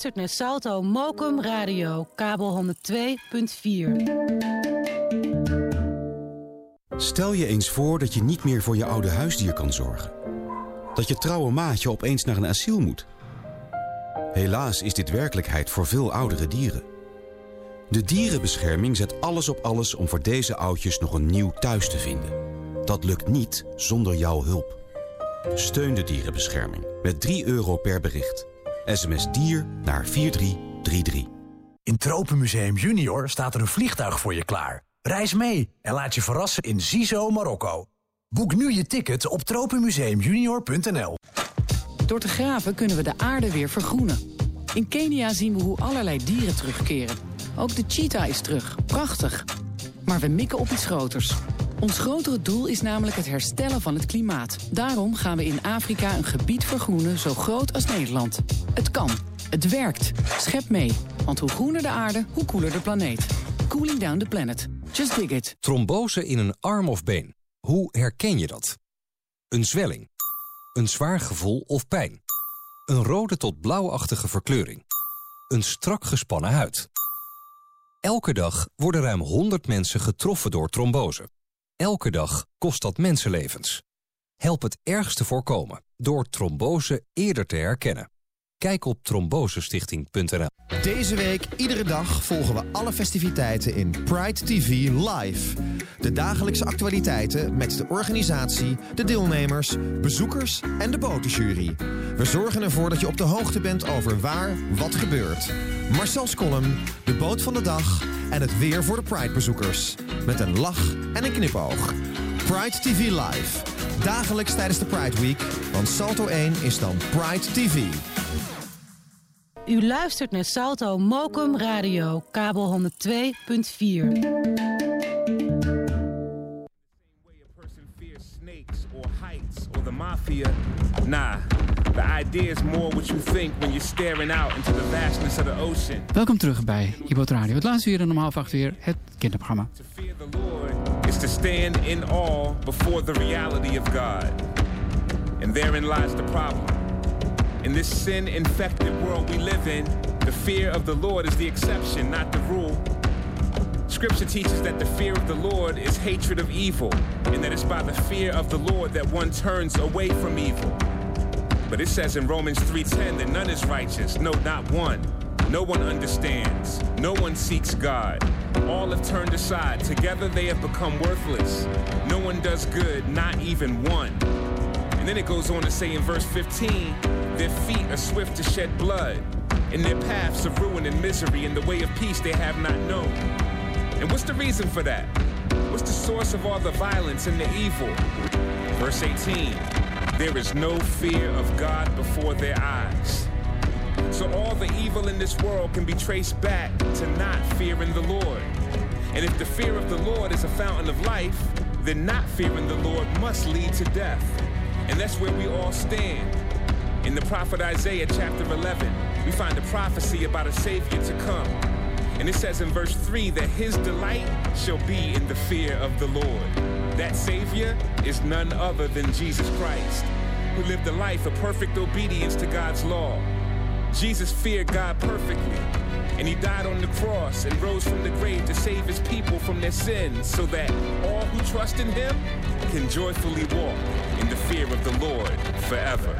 luistert naar Salto Mokum Radio, kabel 102.4. Stel je eens voor dat je niet meer voor je oude huisdier kan zorgen. Dat je trouwe maatje opeens naar een asiel moet. Helaas is dit werkelijkheid voor veel oudere dieren. De dierenbescherming zet alles op alles om voor deze oudjes nog een nieuw thuis te vinden. Dat lukt niet zonder jouw hulp. Steun de dierenbescherming met €3 per bericht. SMS dier naar 4333. In Tropenmuseum Junior staat er een vliegtuig voor je klaar. Reis mee en laat je verrassen in Zizo, Marokko. Boek nu je ticket op tropenmuseumjunior.nl. Door te graven kunnen we de aarde weer vergroenen. In Kenia zien we hoe allerlei dieren terugkeren. Ook de cheetah is terug. Prachtig. Maar we mikken op iets groters. Ons grotere doel is namelijk het herstellen van het klimaat. Daarom gaan we in Afrika een gebied vergroenen zo groot als Nederland. Het kan. Het werkt. Schep mee. Want hoe groener de aarde, hoe koeler de planeet. Cooling down the planet. Just dig it. Trombose in een arm of been. Hoe herken je dat? Een zwelling. Een zwaar gevoel of pijn. Een rode tot blauwachtige verkleuring. Een strak gespannen huid. Elke dag worden ruim 100 mensen getroffen door trombose. Elke dag kost dat mensenlevens. Help het ergste voorkomen door trombose eerder te herkennen. Kijk op trombosestichting.nl. Deze week, iedere dag, volgen we alle festiviteiten in Pride TV Live. De dagelijkse actualiteiten met de organisatie, de deelnemers, bezoekers en de botenjury. We zorgen ervoor dat je op de hoogte bent over waar wat gebeurt. Marcel's column, de boot van de dag en het weer voor de Pride-bezoekers. Met een lach en een knipoog. Pride TV Live. Dagelijks tijdens de Pride Week, want Salto 1 is dan Pride TV. U luistert naar Salto Mokum Radio, kabel 102.4. Nah, the idea is more what you think when you're staring out into the vastness of the ocean. Welkom terug bij iBoot Radio. Het laatste uur en om 7:30 weer het kinderprogramma. To fear the Lord is to stand in awe before the reality of God. And therein lies the problem. In this sin-infected world we live in, the fear of the Lord is the exception, not the rule. Scripture teaches that the fear of the Lord is hatred of evil, and that it's by the fear of the Lord that one turns away from evil. But it says in Romans 3:10 that none is righteous, no, not one. No one understands, no one seeks God. All have turned aside, together they have become worthless. No one does good, not even one. And then it goes on to say in verse 15, their feet are swift to shed blood, in their paths of ruin and misery, in the way of peace they have not known. And what's the reason for that? What's the source of all the violence and the evil? Verse 18, there is no fear of God before their eyes. So all the evil in this world can be traced back to not fearing the Lord. And if the fear of the Lord is a fountain of life, then not fearing the Lord must lead to death. And that's where we all stand. In the prophet Isaiah chapter 11, we find a prophecy about a Savior to come. And it says in verse 3 that his delight shall be in the fear of the Lord. That Savior is none other than Jesus Christ, who lived a life of perfect obedience to God's law. Jesus feared God perfectly, and he died on the cross and rose from the grave to save his people from their sins, so that all who trust in him can joyfully walk in the fear of the Lord forever.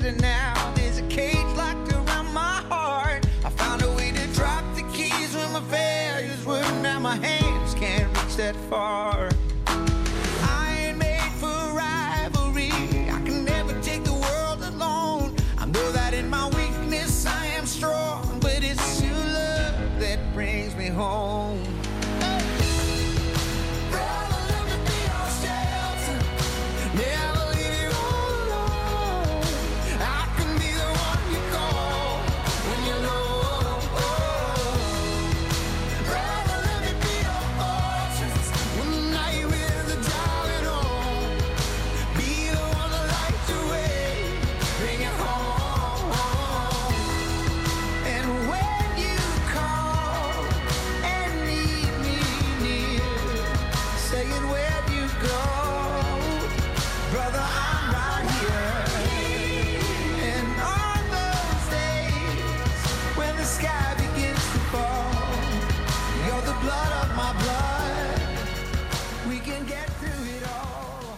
better now. There's a cage locked around my heart. I found a way to drop the keys when my failures were. Now my hands can't reach that far. I ain't made for rivalry. I can never take the world alone. I know that in my weakness I am strong, but it's your love that brings me home. Brother, let me be your shelter. Never leave you all alone. I can be the one you call when you're low. Brother, let me be your fortress when the night with the driving on. Be the one to light the way, bring it home. And when you call and need me near, saying where you go, brother, I'm right here. And on those days when the sky begins to fall, you're the blood of my blood. We can get through it all.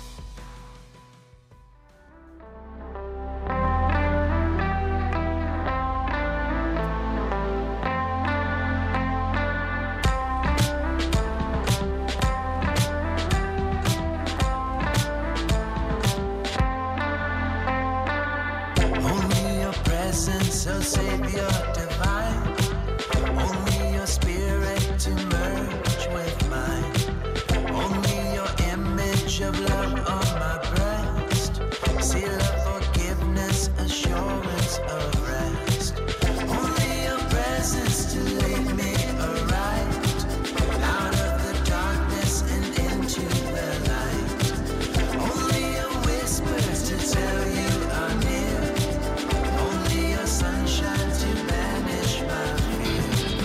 Only your presence, oh Savior divine. Only your spirit to merge with mine. Only your image of love on my breast. Seal of forgiveness, assurance of rest. Only your presence to lead me aright. Out of the darkness and into the light. Only your whispers to tell you are near. Only your sunshine to banish my fear.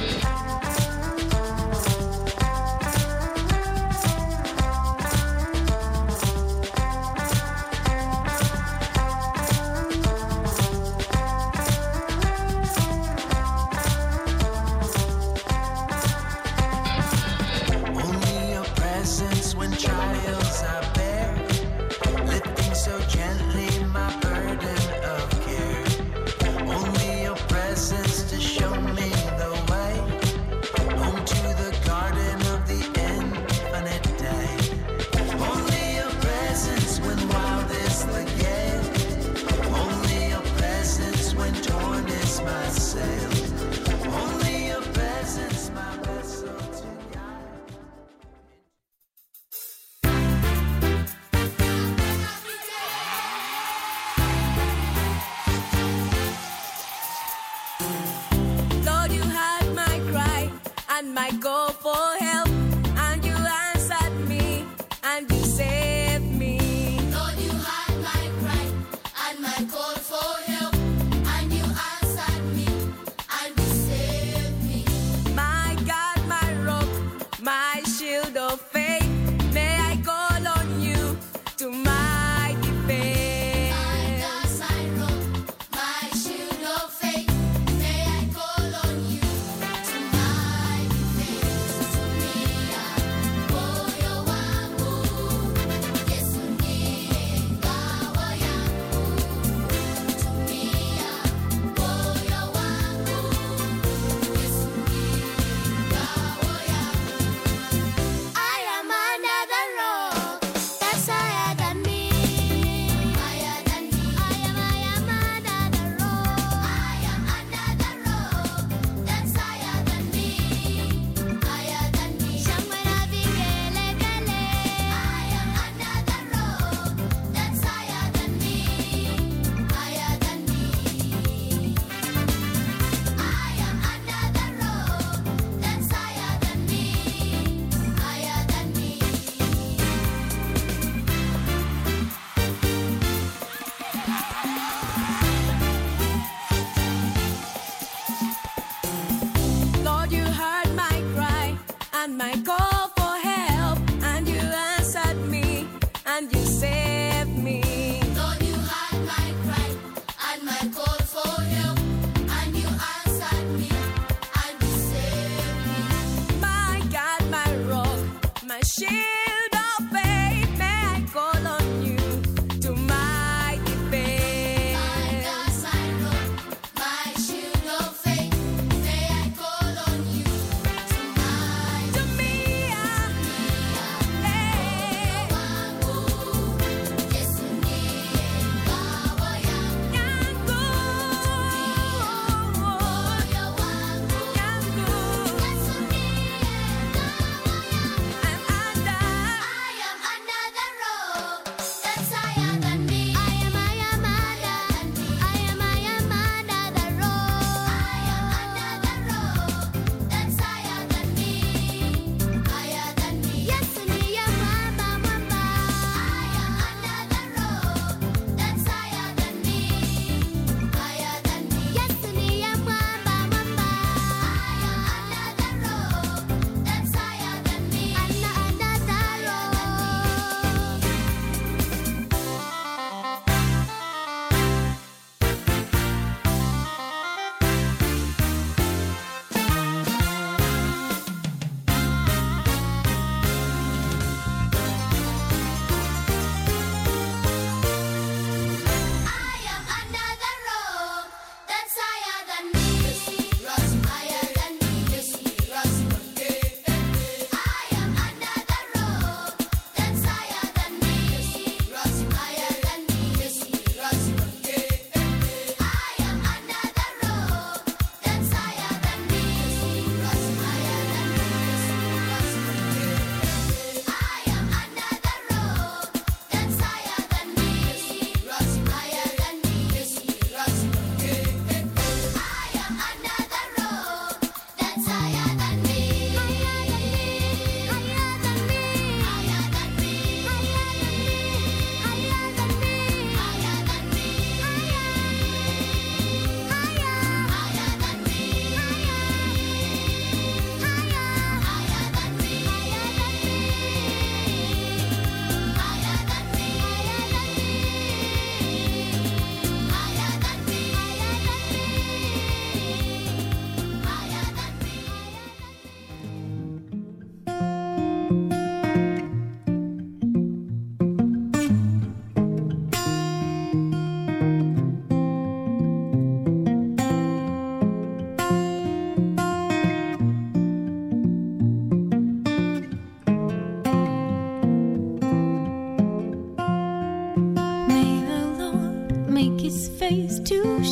Only your presence when trials I bear, lifting so gently my burden of care. Only your presence to show me the way, home to the garden of the infinite day. Only your presence when wild is the gale. Only your presence when torn is my sail. Only your presence my vessel to guide. Lord, you heard my cry and my call for help, and you answered me and you saved me. Lord, you heard my cry and my call for help, and you answered me and you saved me. My God, my rock, my shield of faith, may I call on you to my defense. My God, my rock, my shield of faith, may I call on you to my defense. Mia, moyo wangu, Yesu ndiye ngao yangu. Tumia moyo wangu, Yesu ndiye ngao yangu. I am under the rock that's higher than me. Higher than me. I am under the rock. I am under the rock that's higher than me. Higher than me. Shangwe na vigelegele. I am under the rock that's higher than me. Higher than me. I am under the rock that's higher than me. Higher than me. Lord, you heard my cry and my call for help, and you answered me and you saved me. Lord, you heard my cry and my call for help, and you answered me and you saved me. My God, my rock, my shield of faith, may I call on you to my defense. My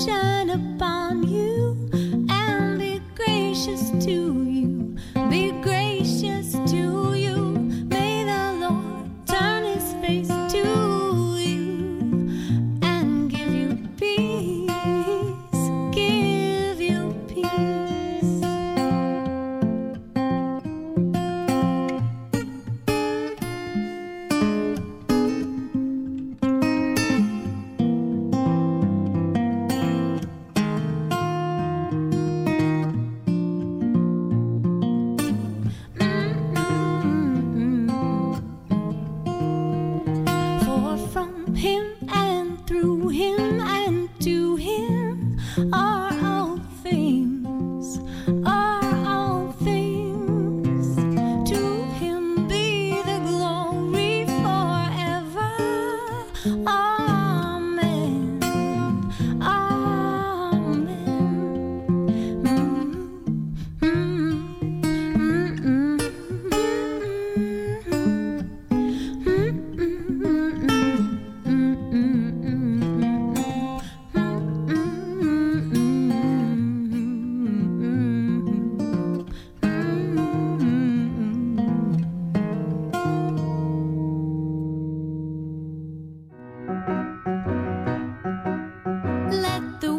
shine upon you and be gracious to you. Be gracious to you. May the Lord turn his face to you and give you peace. Give you peace. For from him and through him and to him are all things, are all things. To him be the glory forever. Amen. Amen. Let the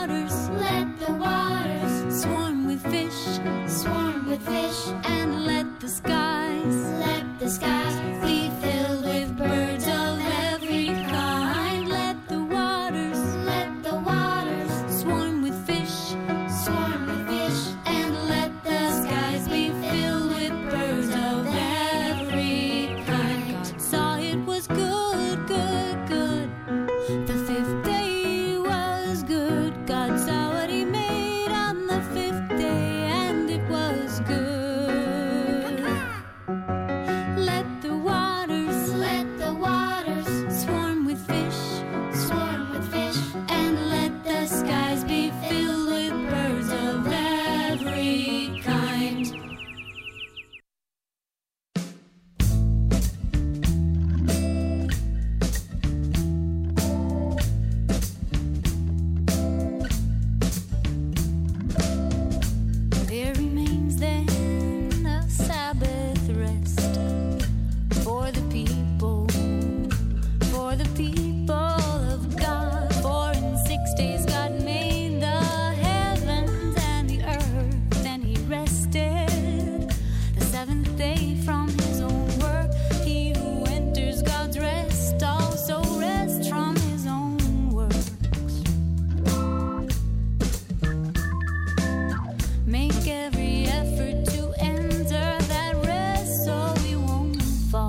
waters swarm with fish, and let the skies be filled with birds of every kind. Let the waters swarm with fish, and let the skies be filled with birds of every kind. God saw it was good, good, good. The fifth day was good. God saw what he made on the fifth day, and it was good. Let the waters swarm with fish, and let the skies be filled with birds of every kind. There remains then a Sabbath rest for the people of God. For in 6 days God made the heavens and the earth, and he rested the seventh day from his own work. He who enters God's rest also rests from his own works. Make every effort to enter that rest so we won't fall.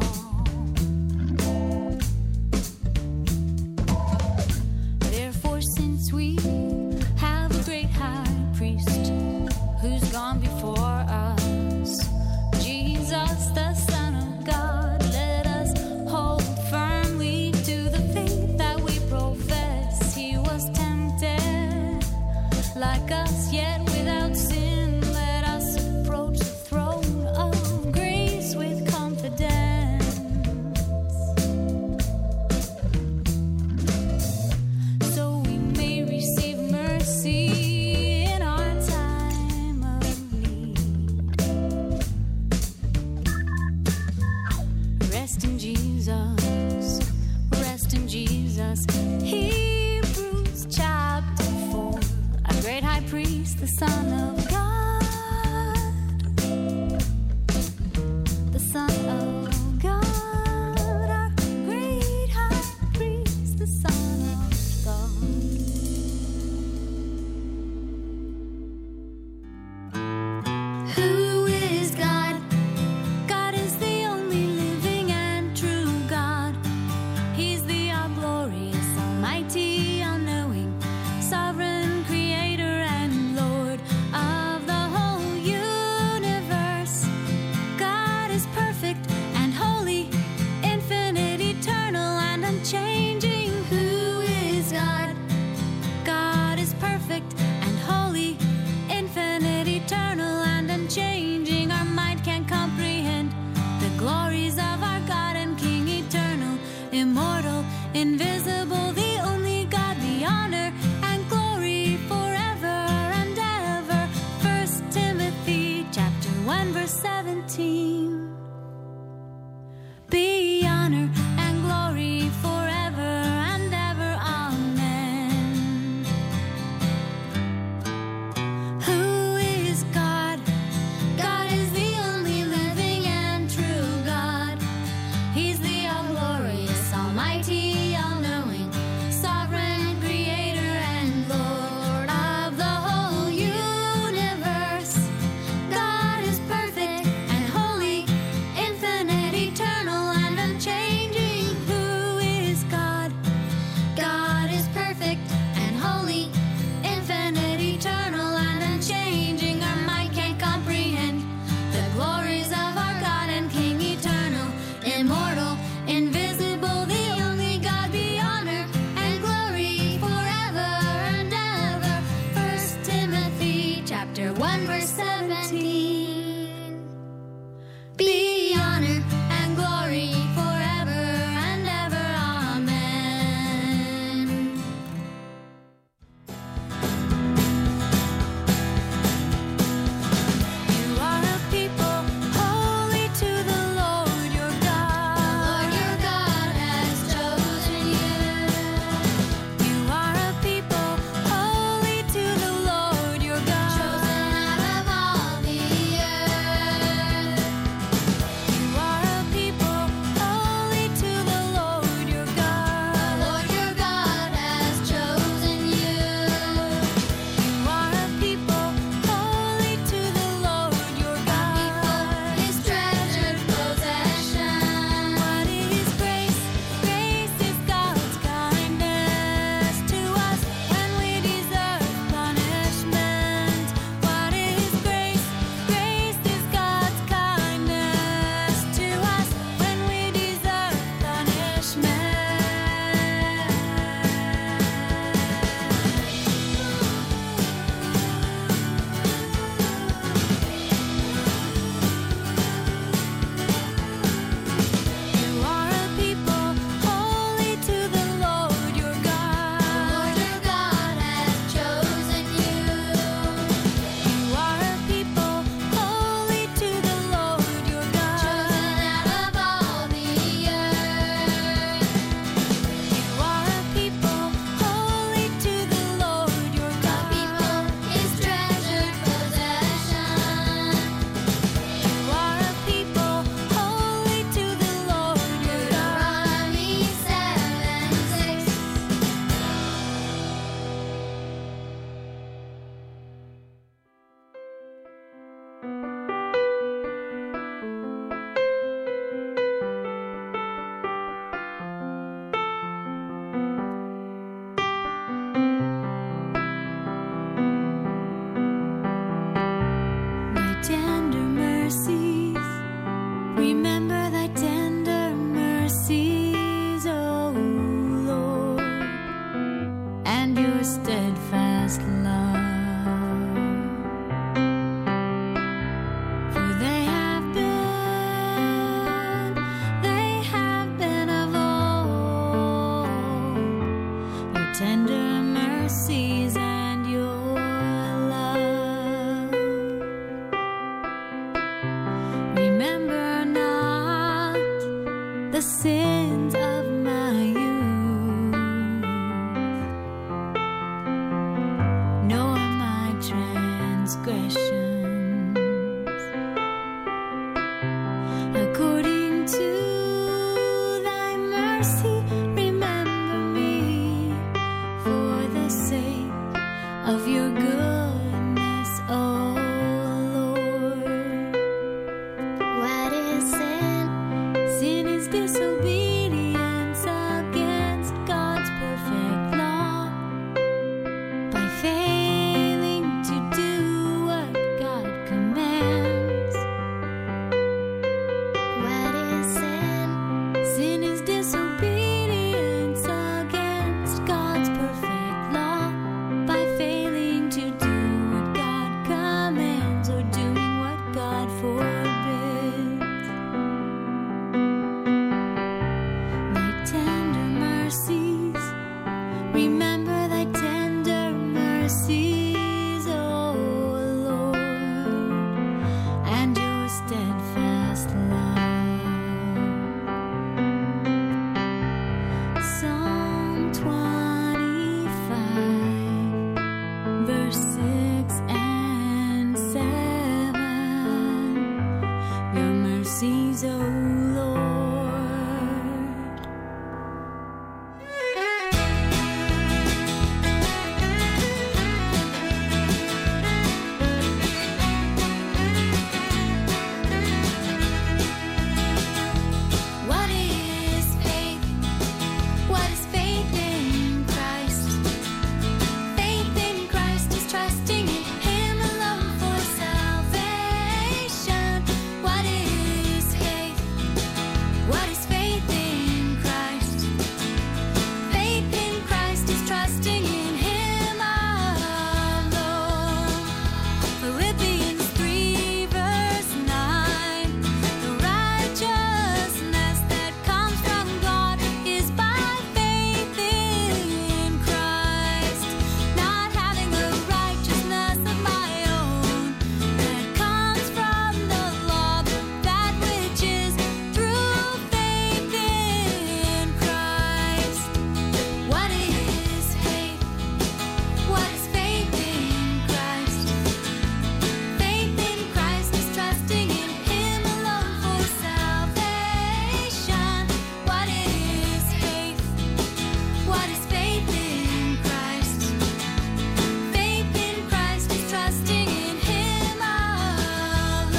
Therefore, since we have a great high priest who's gone before us, Jesus, the Son of God, let us hold firmly to the faith that we profess. He was tempted like us, yet without sin. Let us approach the throne of grace with confidence, so we may receive mercy in our time of need. Rest in Jesus, rest in Jesus. Hebrews chapter 4. Our great high priest, the Son of God, the Son of God, our great high priest, the Son of God. Who is God? God is the only living and true God. He's the all-glorious, almighty, all-knowing, sovereign creator and Lord of the whole universe. God is perfect and holy, infinite, eternal, and unchanging. Who is God? God is perfect and holy, infinite, eternal, and unchanging. Our mind can't comprehend the glories of our God and King, eternal, immortal, invisible, the only God, the honor and glory verse 17. Be honor and glory forever and ever. Amen. Who is God? God is the only living and true God. He's the all-glorious, almighty, all-knowing, sovereign creator and Lord of the whole universe. God is perfect and holy, infinite, eternal, and unchanging. Who is God? God is perfect and holy, infinite, eternal, and unchanging. Our mind can't comprehend the glories of our God and King, eternal, immortal, invisible, the only God. Be honor and glory forever and ever. 1 Timothy chapter 1 verse 17. Be honor and glory forever and ever. Amen. You are a people holy to the Lord your God. The Lord your God has chosen you. You are a people holy to the Lord your God. Chosen out of all the earth. You are a people holy to the Lord your God. The Lord your God has chosen you. You are a people holy to the Lord your God. His treasured possession. What is grace? Grace is God's kindness to us when we deserve punishment. What is grace? Grace is God's kindness to us when we deserve punishment. You are a people holy to the Lord your God. The Lord your God has chosen you. You are a people holy to the Lord your God. Chosen out of all the earth. You are a people holy to the Lord your God. The people His treasured possession. You are a people holy to the Lord your God. Deuteronomy 7:6. Thy tender mercies, remember thy tender mercies, O Lord, and your steadfast love. For they have been of old, your tender mercies and your love. Remember not the sins of my youth, nor my transgressions. According to thy mercy, remember me for the sake of your goodness, O Lord. What is sin? Sin is disobedience against God's perfect law. By failing to do what God commands. What is sin? Sin is disobedience mercies, O Lord. What is faith? What is faith in Christ? Faith in Christ is trusting in Him alone for salvation. What is faith? What is faith in Christ? Faith in Christ is trusting in Him alone. Philippians 3 verse 9. The righteousness that comes from God is by faith in Christ, not having a righteousness of my own that comes from the law, but that which is through faith in Christ. What is faith? What is faith in Christ? Faith in Christ is trusting in Him alone for salvation. What is faith? What is faith in Christ? Faith in Christ is trusting in Him alone.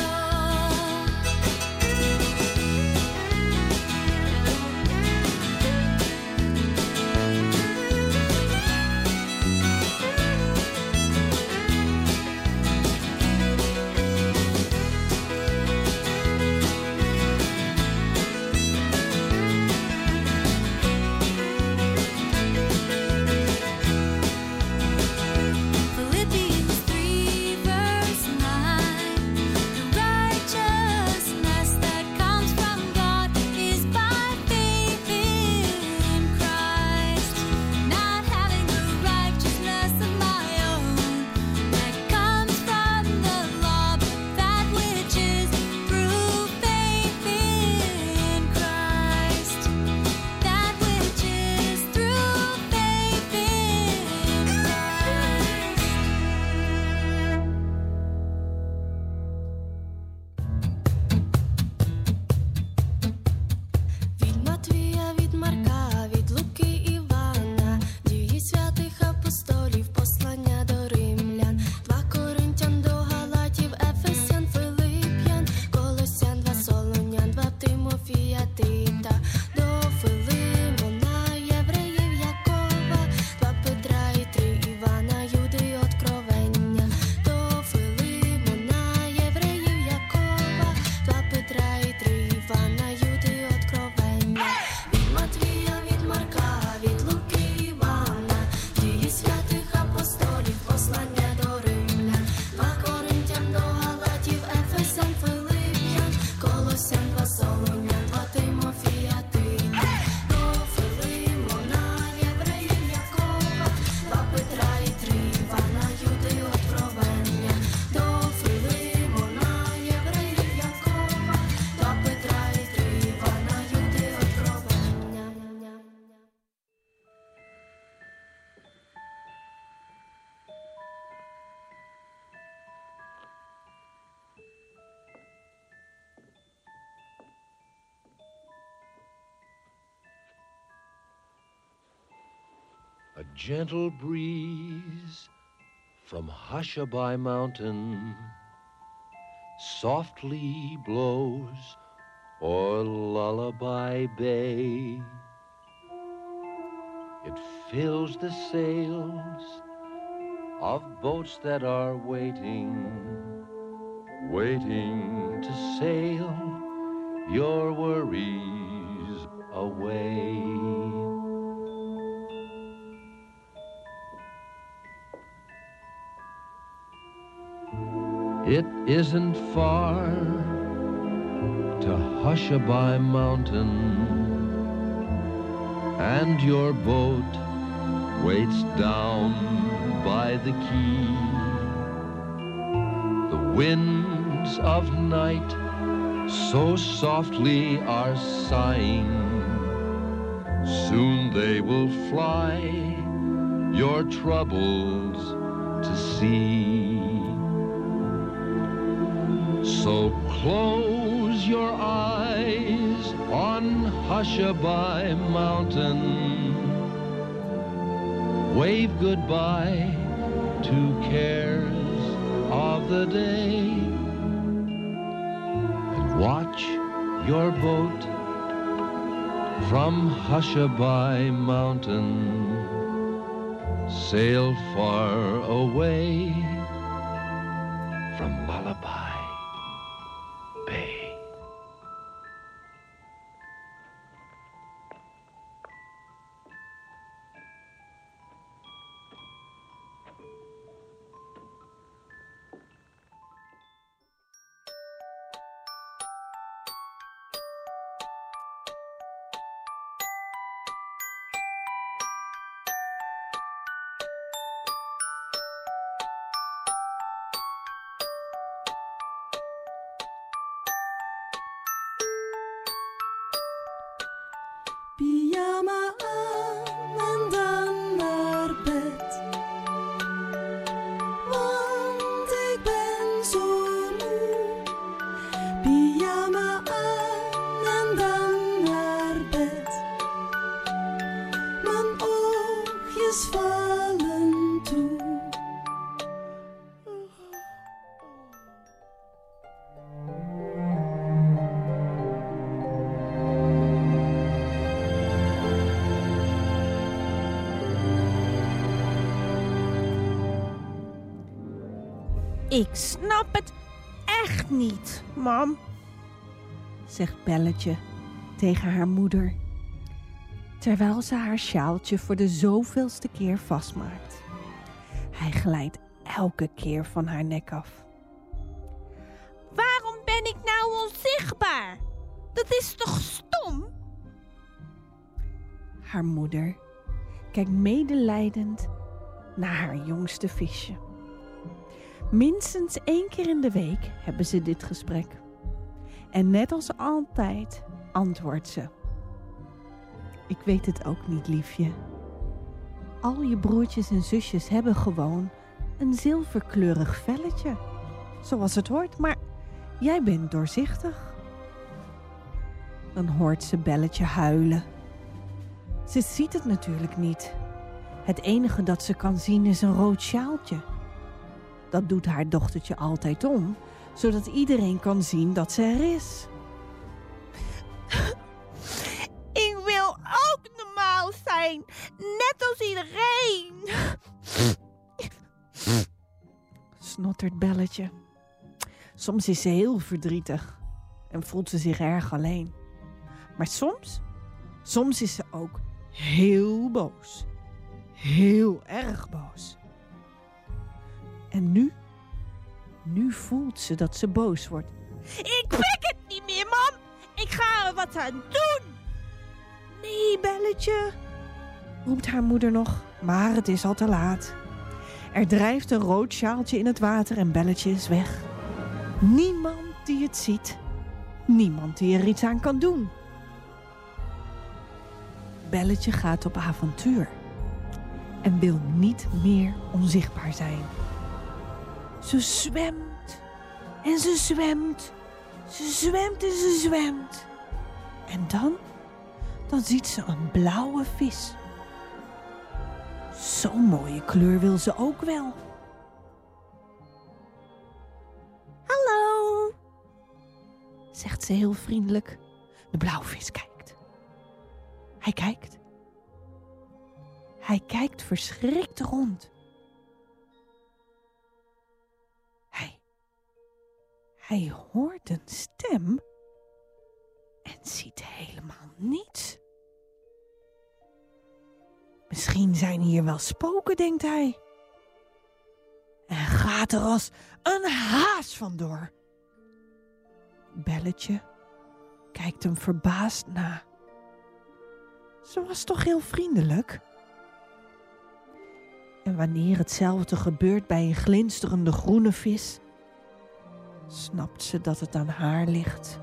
Philippians 3 verse 9. The righteousness that comes from God is by faith in Christ, not having a righteousness of my own that comes from the law, but that which is through faith in Christ, that which is through faith in Christ. Від Матвія, від Марка, від Луки, Івана, дії святих апостолів, послання до римлян, 2 Коринтян до Галатів, Ефесян, Филип'ян, Колосян, 2 Солонян, 2 Тимофія, Тита, до Филимона, Євреїв, Якова, 2 Петра і 3 Івана, Юди, Откровення, до Филимона, Євреїв, Якова, 2 Петра і 3 Івана, Юди, Откровення. Від Матвія, від Марка, від Луки, Івана, дії святих апостолів, послання до римлян, 2 Коринтян до Галатів, Ефесян, Филип'ян, Колосян, 2 Солонян, 2 Тимофія, Тита, до Филимона, Євреїв, Якова, 2 Петра і 3 Івана, Юди, Откровення, до Филимона, Євреїв, Якова, 2 Петра і 3 Івана, Юди, Откровення. A gentle breeze from Hushabye Mountain softly blows o'er Lullaby Bay. It fills the sails of boats that are waiting, waiting to sail your worries away. It isn't far to Hushabye Mountain, and your boat waits down by the quay. The winds of night so softly are sighing, soon they will fly your troubles to sea. So close your eyes on Hushabye Mountain. Wave goodbye to cares of the day. And watch your boat from Hushabye Mountain sail far away from Malabai Bay. Pyjama aan en dan naar bed. Want ik ben zo moe. Pyjama aan en dan naar bed. Mijn oogjes vallen toe. Ik snap het echt niet, mam, zegt Belletje tegen haar moeder, terwijl ze haar sjaaltje voor de zoveelste keer vastmaakt. Hij glijdt elke keer van haar nek af. Waarom ben ik nou onzichtbaar? Dat is toch stom? Haar moeder kijkt medelijdend naar haar jongste visje. Minstens 1 keer in de week hebben ze dit gesprek. En net als altijd antwoordt ze: ik weet het ook niet, liefje. Al je broertjes en zusjes hebben gewoon een zilverkleurig velletje. Zoals het hoort, maar jij bent doorzichtig. Dan hoort ze Belletje huilen. Ze ziet het natuurlijk niet. Het enige dat ze kan zien is een rood sjaaltje. Dat doet haar dochtertje altijd om, zodat iedereen kan zien dat ze er is. Ik wil ook normaal zijn, net als iedereen. Snottert Belletje. Soms is ze heel verdrietig en voelt ze zich erg alleen. Maar soms is ze ook heel boos. Heel erg boos. En nu voelt ze dat ze boos wordt. Ik pik het niet meer, mam. Ik ga er wat aan doen. Nee, Belletje, roept haar moeder nog, maar het is al te laat. Er drijft een rood sjaaltje in het water en Belletje is weg. Niemand die het ziet. Niemand die er iets aan kan doen. Belletje gaat op avontuur en wil niet meer onzichtbaar zijn. Ze zwemt en ze zwemt. Ze zwemt en ze zwemt. En dan ziet ze een blauwe vis. Zo'n mooie kleur wil ze ook wel. Hallo, zegt ze heel vriendelijk. De blauwvis kijkt. Hij kijkt verschrikt rond. Hij hoort een stem en ziet helemaal niets. Misschien zijn hier wel spoken, denkt hij. En gaat er als een haas vandoor. Belletje kijkt hem verbaasd na. Ze was toch heel vriendelijk? En wanneer hetzelfde gebeurt bij een glinsterende groene vis, snapt ze dat het aan haar ligt.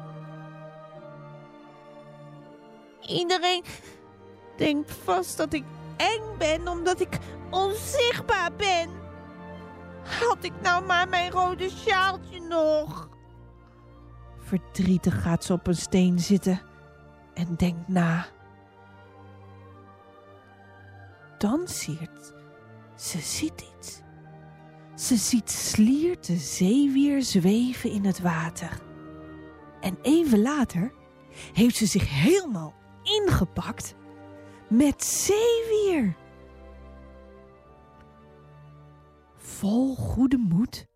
Iedereen denkt vast dat ik eng ben omdat ik onzichtbaar ben. Had ik nou maar mijn rode sjaaltje nog? Verdrietig gaat ze op een steen zitten en denkt na. Dan ziet ze iets. Ze ziet Sliert de zeewier zweven in het water. En even later heeft ze zich helemaal ingepakt met zeewier. Vol goede moed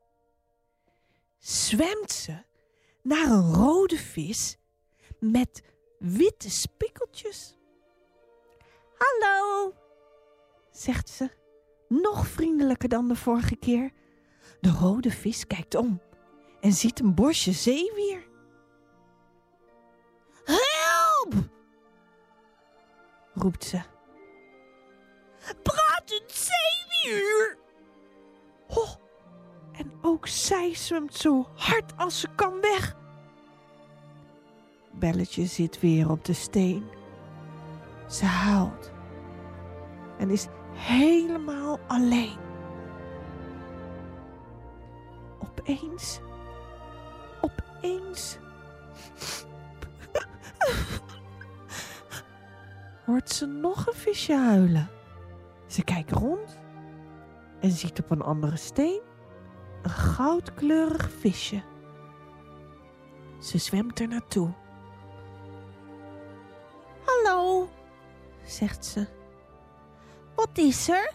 zwemt ze naar een rode vis met witte spikkeltjes. Hallo, zegt ze, nog vriendelijker dan de vorige keer. De rode vis kijkt om en ziet een bosje zeewier. Help! roept ze. Pratend zeewier! Oh, en ook zij zwemt zo hard als ze kan weg. Belletje zit weer op de steen. Ze huilt en is helemaal alleen. Opeens hoort ze nog een visje huilen. Ze kijkt rond en ziet op een andere steen een goudkleurig visje. Ze zwemt er naartoe. Hallo, zegt ze. Wat is er?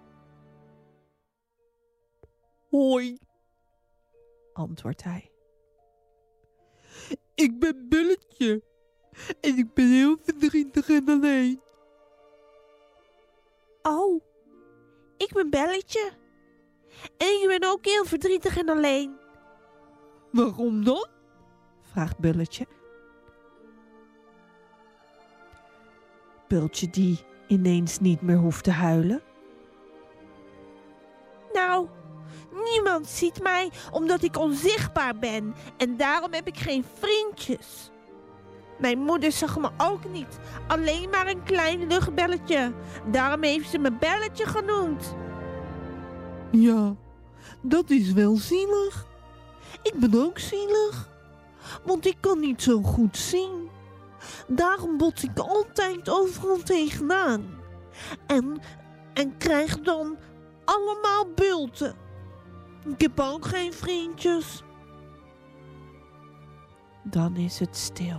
Hoi, antwoordt hij. Ik ben Belletje en ik ben heel verdrietig en alleen. Oh, ik ben Belletje en ik ben ook heel verdrietig en alleen. Waarom dan? Vraagt Bulletje. Bultje die ineens niet meer hoeft te huilen. Nou, niemand ziet mij omdat ik onzichtbaar ben en daarom heb ik geen vriendjes. Mijn moeder zag me ook niet, alleen maar een klein luchtbelletje. Daarom heeft ze me Belletje genoemd. Ja, dat is wel zielig. Ik ben ook zielig, want ik kan niet zo goed zien. Daarom bots ik altijd overal tegenaan. En krijg dan allemaal bulten. Ik heb ook geen vriendjes. Dan is het stil.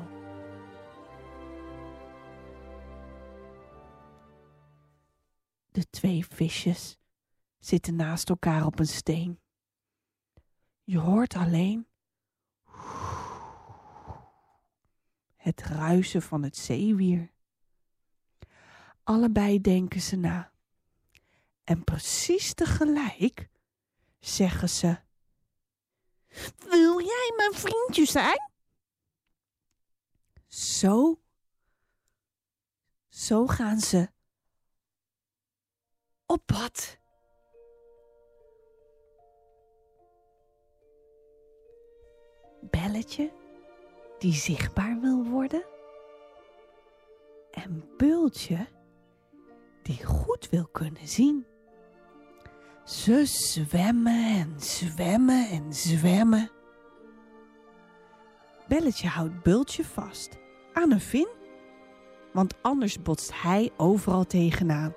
De 2 visjes zitten naast elkaar op een steen. Je hoort alleen het ruisen van het zeewier. Allebei denken ze na. En precies tegelijk zeggen ze: wil jij mijn vriendje zijn? Zo gaan ze op pad. Belletje, die zichtbaar wil worden. En Bultje, die goed wil kunnen zien. Ze zwemmen en zwemmen en zwemmen. Belletje houdt Bultje vast aan een vin, want anders botst hij overal tegenaan.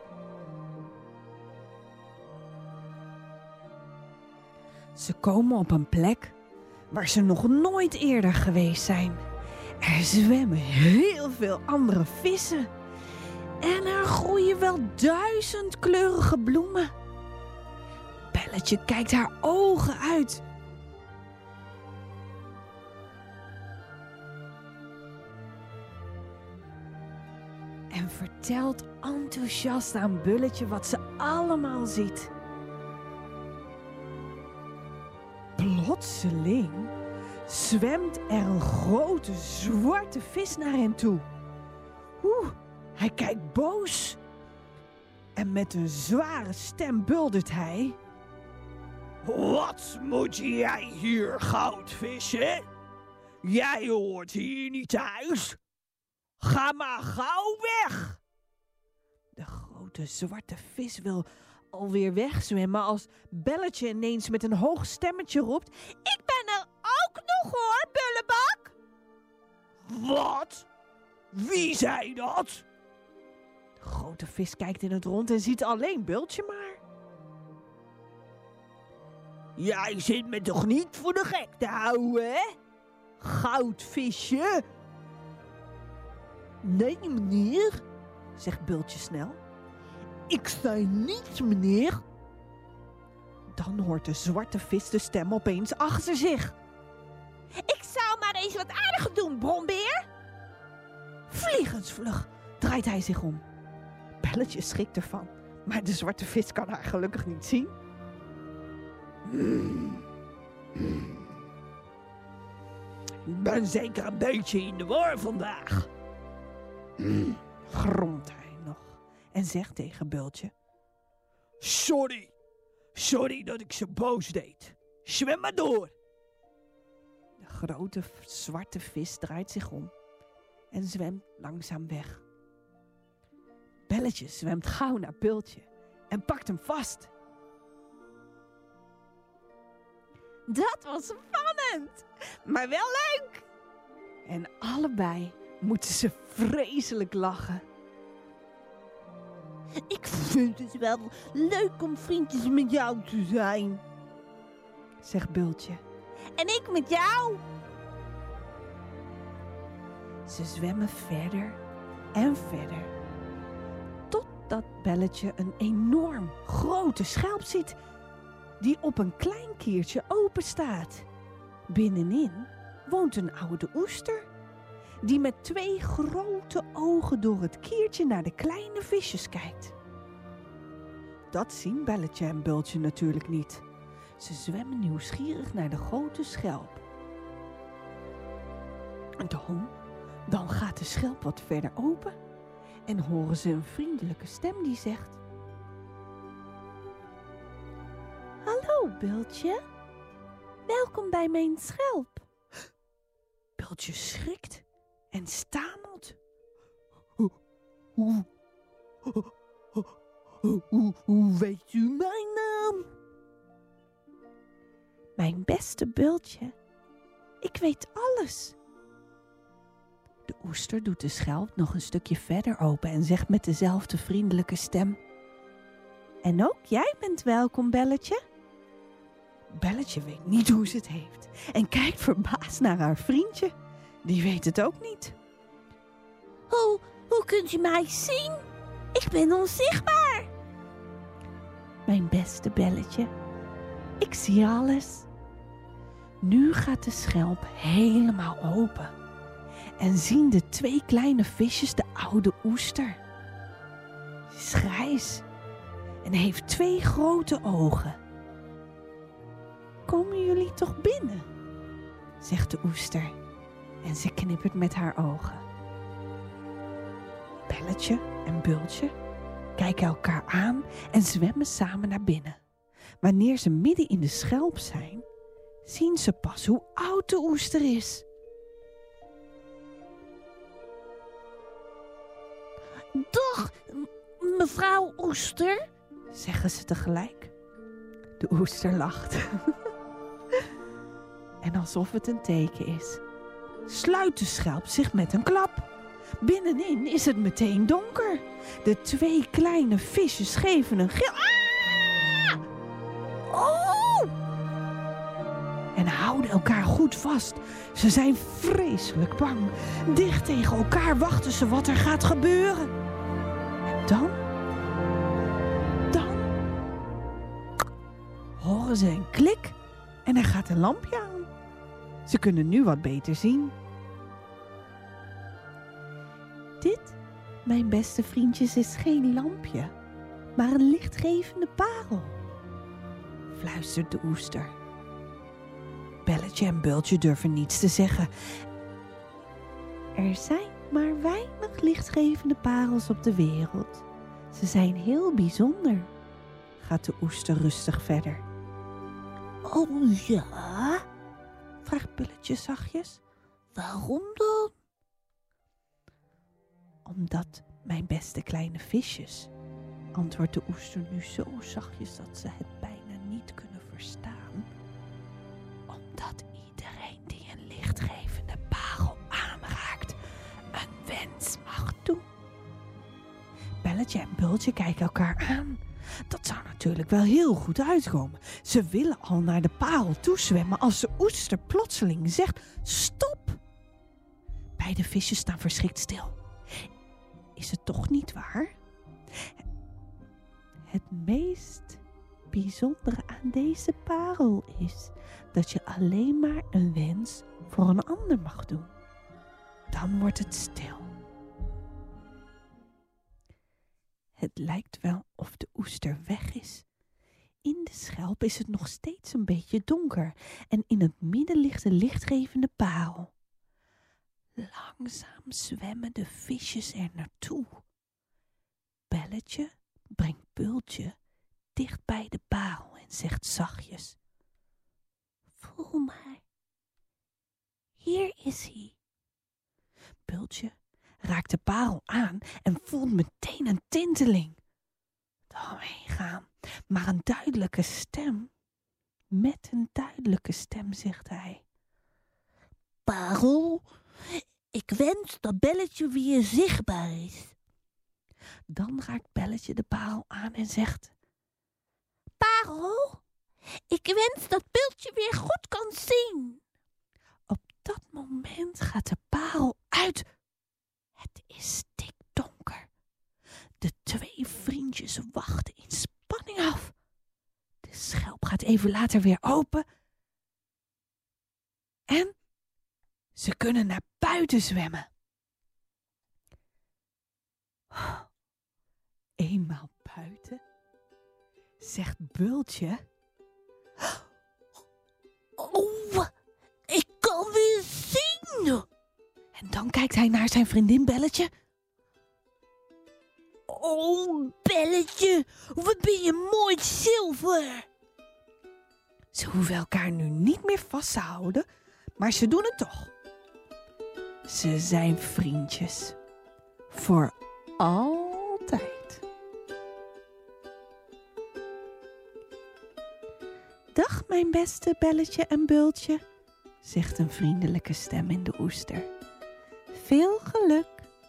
Ze komen op een plek waar ze nog nooit eerder geweest zijn. Er zwemmen heel veel andere vissen. En er groeien wel 1000 kleurige bloemen. Belletje kijkt haar ogen uit. En vertelt enthousiast aan Bulletje wat ze allemaal ziet. Plotseling zwemt er een grote zwarte vis naar hen toe. Hij kijkt boos. En met een zware stem buldert hij: wat moet jij hier, goudvisje? Jij hoort hier niet thuis. Ga maar gauw weg. De grote zwarte vis wil alweer wegzwemmen als Belletje ineens met een hoog stemmetje roept: ik ben er ook nog hoor, Bullebak. Wat? Wie zei dat? De grote vis kijkt in het rond en ziet alleen Bultje maar. Jij zit me toch niet voor de gek te houden, hè? Goudvisje? Nee, meneer, zegt Bultje snel. Ik zei niets, meneer. Dan hoort de zwarte vis de stem opeens achter zich. Ik zou maar eens wat aardiger doen, Brombeer. Vliegensvlug draait hij zich om. Belletje schrikt ervan, maar de zwarte vis kan haar gelukkig niet zien. Ik ben zeker een beetje in de war vandaag. Gromt hij nog en zegt tegen Bultje. Sorry dat ik ze boos deed. Zwem maar door. De grote zwarte vis draait zich om en zwemt langzaam weg. Belletje zwemt gauw naar Bultje en pakt hem vast. Dat was spannend, maar wel leuk. En allebei moeten ze vreselijk lachen. Ik vind het wel leuk om vriendjes met jou te zijn, zegt Bultje. En ik met jou. Ze zwemmen verder en verder. Totdat Belletje een enorm grote schelp ziet die op een klein kiertje open staat. Binnenin woont een oude oester die met 2 grote ogen door het kiertje naar de kleine visjes kijkt. Dat zien Belletje en Bultje natuurlijk niet. Ze zwemmen nieuwsgierig naar de grote schelp. Dan gaat de schelp wat verder open en horen ze een vriendelijke stem die zegt: Hallo Bultje, welkom bij mijn schelp. Bultje schrikt en stamelt. Hoe weet u mijn naam? Mijn beste Bultje, ik weet alles. De oester doet de schelp nog een stukje verder open en zegt met dezelfde vriendelijke stem: En ook jij bent welkom, Belletje. Belletje weet niet hoe ze het heeft en kijkt verbaasd naar haar vriendje. Die weet het ook niet. Hoe kunt u mij zien? Ik ben onzichtbaar. Mijn beste Belletje, ik zie alles. Nu gaat de schelp helemaal open en zien de 2 kleine visjes de oude oester. Ze is grijs en heeft 2 grote ogen. Komen jullie toch binnen? Zegt de oester en ze knippert met haar ogen. Belletje en Bultje kijken elkaar aan en zwemmen samen naar binnen. Wanneer ze midden in de schelp zijn, zien ze pas hoe oud de oester is. Dag, mevrouw oester, zeggen ze tegelijk. De oester lacht. En alsof het een teken is, sluit de schelp zich met een klap. Binnenin is het meteen donker. De 2 kleine visjes geven een gil. Ah! Oh! En houden elkaar goed vast. Ze zijn vreselijk bang. Dicht tegen elkaar wachten ze wat er gaat gebeuren. En dan horen ze een klik en er gaat een lampje aan. Ze kunnen nu wat beter zien. Dit, mijn beste vriendjes, is geen lampje, maar een lichtgevende parel, fluistert de oester. Belletje en Bultje durven niets te zeggen. Er zijn maar weinig lichtgevende parels op de wereld. Ze zijn heel bijzonder, gaat de oester rustig verder. Oh ja? Vraagt Belletje zachtjes. Waarom dan? Omdat mijn beste kleine visjes, antwoordt de oester nu zo zachtjes dat ze het bijna niet kunnen verstaan. Omdat iedereen die een lichtgevende parel aanraakt, Belletje en Bultje kijken elkaar aan. Dat zou natuurlijk wel heel goed uitkomen. Ze willen al naar de parel toezwemmen als de oester plotseling zegt: stop! Beide visjes staan verschrikt stil. Is het toch niet waar? Het meest bijzondere aan deze parel is dat je alleen maar een wens voor een ander mag doen. Dan wordt het stil. Het lijkt wel of de oester weg is. In de schelp is het nog steeds een beetje donker en in het midden ligt de lichtgevende parel. Langzaam zwemmen de visjes er naartoe. Belletje brengt Bultje dicht bij de parel en zegt zachtjes: voel maar. Hier is hij. Bultje raakt de parel aan en voelt meteen een tinteling. Daarheen gaan, maar een duidelijke stem. Met een duidelijke stem zegt hij: parel, ik wens dat Belletje weer zichtbaar is. Dan raakt Belletje de parel aan en zegt: parel, ik wens dat Bultje weer goed kan zien. Op dat moment gaat de parel uit. Het is stikdonker. De twee vriendjes wachten in spanning af. De schelp gaat even later weer open. En ze kunnen naar buiten zwemmen. Eenmaal buiten zegt Bultje: oh, ik kan weer zien. En dan kijkt hij naar zijn vriendin Belletje. Oh, Belletje, wat ben je mooi zilver. Ze hoeven elkaar nu niet meer vast te houden, maar ze doen het toch. Ze zijn vriendjes. Voor altijd. Dag, mijn beste Belletje en Bultje, zegt een vriendelijke stem in de oester. Veel geluk.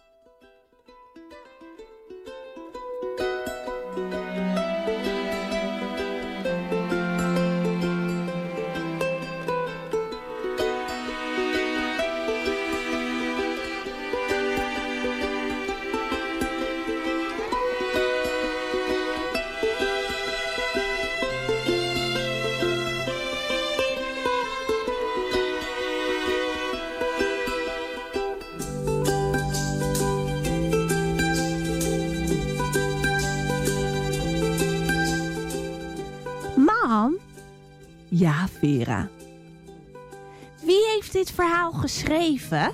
Ja, Vera. Wie heeft dit verhaal geschreven?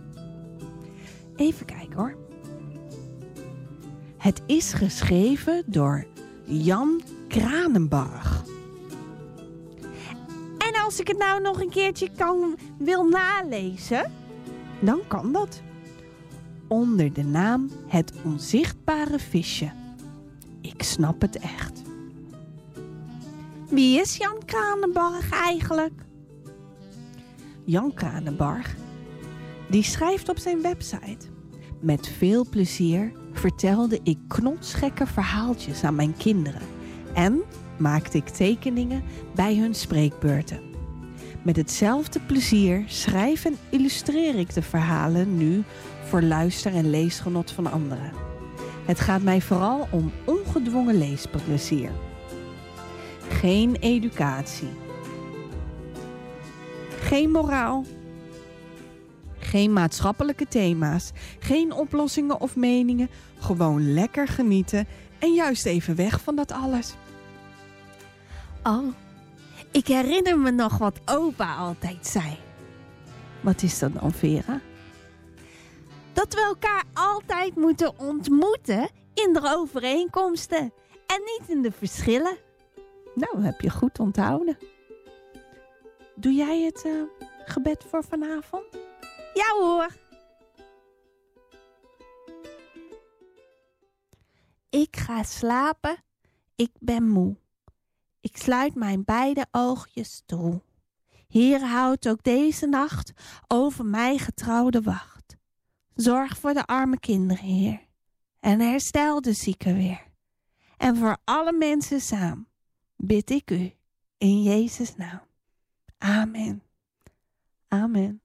Even kijken hoor. Het is geschreven door Jan Kranenbarg. En als ik het nou nog een keertje wil nalezen, dan kan dat. Onder de naam Het Onzichtbare Visje. Ik snap het echt. Wie is Jan Kranenbarg eigenlijk? Jan Kranenbarg, die schrijft op zijn website: met veel plezier vertelde ik knotsgekke verhaaltjes aan mijn kinderen en maakte ik tekeningen bij hun spreekbeurten. Met hetzelfde plezier schrijf en illustreer ik de verhalen nu voor luister- en leesgenot van anderen. Het gaat mij vooral om ongedwongen leesplezier. Geen educatie. Geen moraal. Geen maatschappelijke thema's. Geen oplossingen of meningen. Gewoon lekker genieten en juist even weg van dat alles. Oh, ik herinner me nog wat opa altijd zei. Wat is dat dan, Vera? Dat we elkaar altijd moeten ontmoeten in de overeenkomsten en niet in de verschillen. Nou, heb je goed onthouden. Doe jij het gebed voor vanavond? Ja hoor. Ik ga slapen. Ik ben moe. Ik sluit mijn beide oogjes toe. Heer, houd ook deze nacht over mij getrouwde wacht. Zorg voor de arme kinderen, Heer. en herstel de zieken weer. En voor alle mensen samen bid ik u in Jezus' naam. Amen. Amen.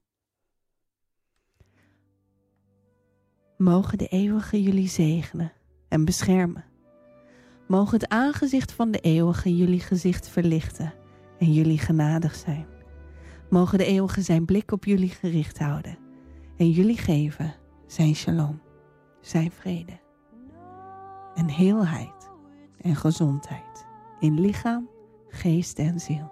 Mogen de eeuwige jullie zegenen en beschermen. Mogen het aangezicht van de eeuwige jullie gezicht verlichten en jullie genadig zijn. Mogen de eeuwige zijn blik op jullie gericht houden en jullie geven zijn shalom, zijn vrede en heelheid en gezondheid in lichaam, geest en ziel.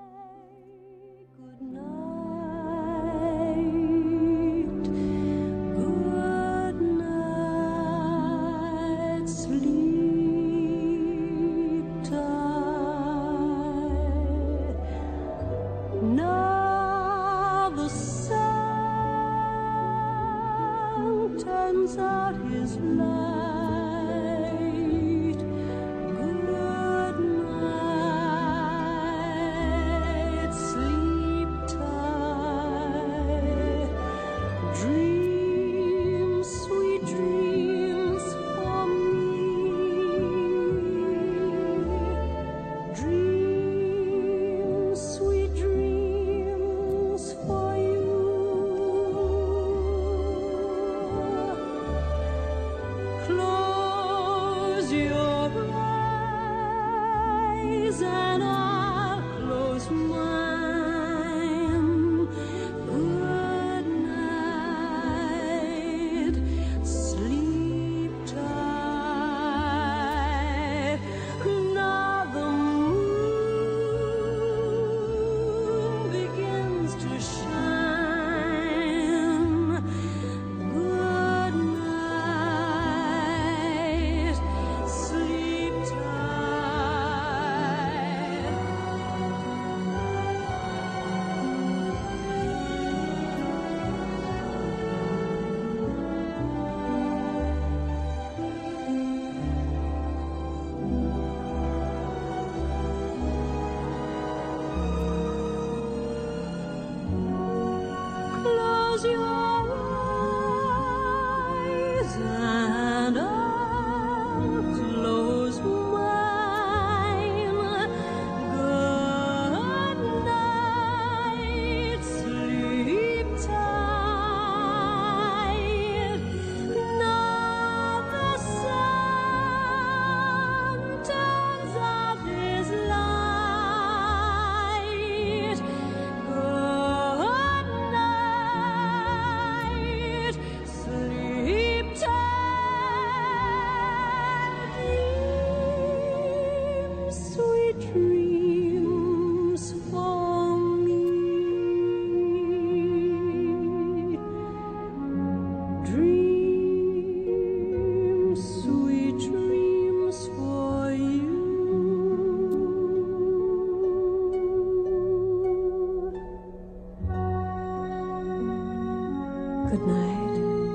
Good night,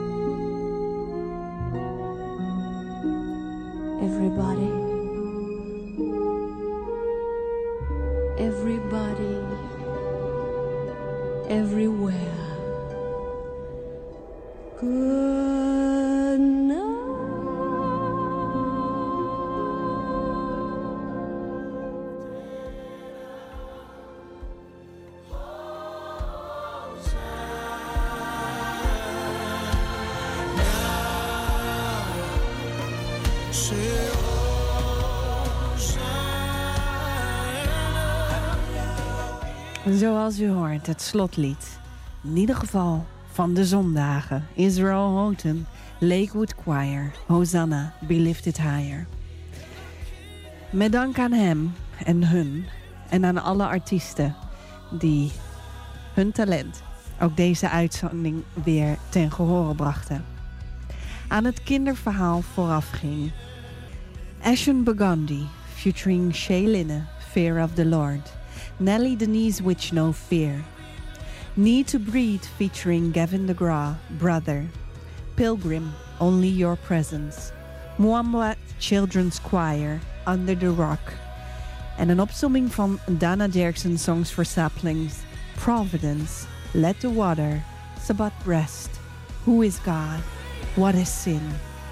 everybody. Everybody, everywhere. Good night. Zoals u hoort, het slotlied. In ieder geval van de zondagen. Israel Houghton, Lakewood Choir, Hosanna, Be Lifted Higher. Met dank aan hem en hun en aan alle artiesten die hun talent ook deze uitzending weer ten gehore brachten. Aan het kinderverhaal voorafging Ashen Burgundy featuring Shay Linne, Fear of the Lord. Nellie Denise Witch, No Fear. Need to Breathe featuring Gavin DeGraw, Brother. Pilgrim, Only Your Presence. Mwamba Children's Choir, Under the Rock. En een opsomming van Dana Derksen Songs for Saplings. Providence, Let the Water, Sabbath Rest, Who is God, What is Sin,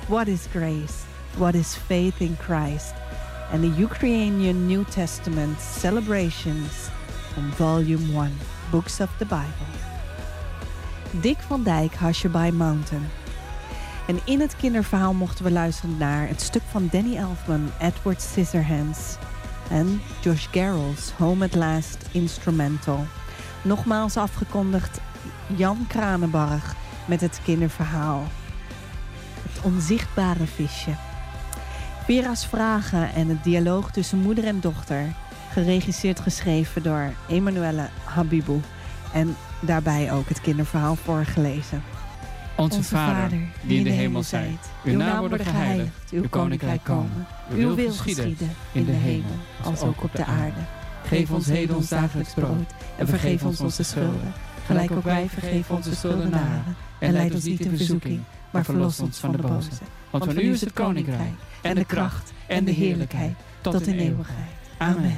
What is Grace? What is Faith in Christ? And the Ukrainian New Testament Celebrations from Volume 1, Books of the Bible. Dick van Dijk, Hushabye Mountain. En in het kinderverhaal mochten we luisteren naar het stuk van Danny Elfman, Edward Scissorhands en Josh Garrels, Home at Last Instrumental. Nogmaals afgekondigd Jan Kranenbarg met het kinderverhaal. Het onzichtbare visje. Vera's vragen en het dialoog tussen moeder en dochter. Geregisseerd geschreven door Emanuele Habibou. En daarbij ook het kinderverhaal voorgelezen. Onze Vader, die in de hemel zijt. Uw naam worden geheiligd. Uw koninkrijk komen. Uw wil geschieden in de hemel als ook op de aarde. Geef ons heden ons dagelijks brood. En vergeef ons onze schulden. Gelijk ook wij vergeven onze schuldenaren. En leid ons niet in verzoeking, maar verlos ons van de boze. Want van u is het koninkrijk en de kracht en de heerlijkheid tot in eeuwigheid. Amen.